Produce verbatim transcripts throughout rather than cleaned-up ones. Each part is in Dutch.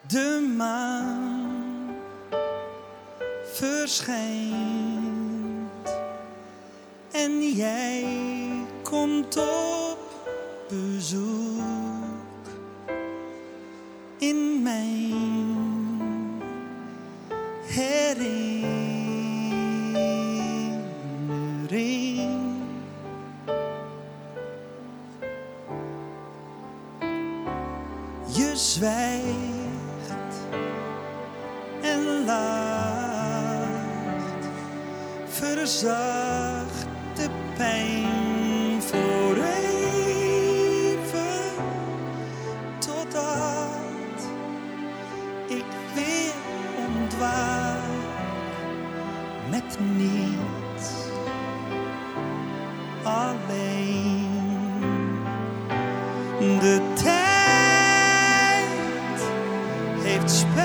De maan verschijnt en jij komt op bezoek in mijn herinnering. Je zwijgt en lacht, verzacht de pijn voor even, totdat ik weer ontwaak met niets alleen. De tijd heeft spijt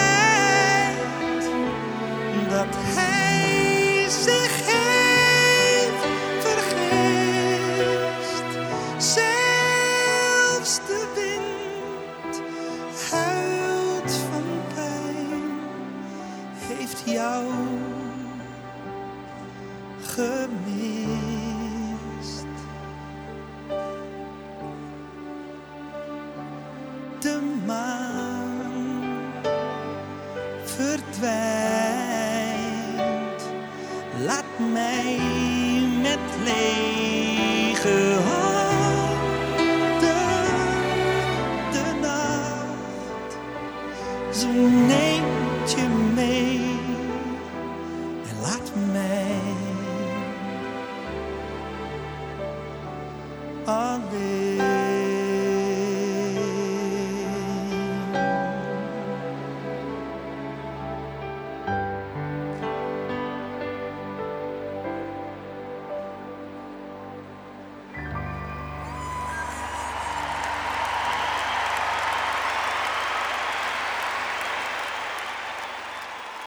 dat hij zich heeft vergist. Zelfs de wind huilt van pijn, heeft jou gemist. De maan verdwijnt, laat mij met lege handen. De nacht, zo neemt je mee en laat mij alleen.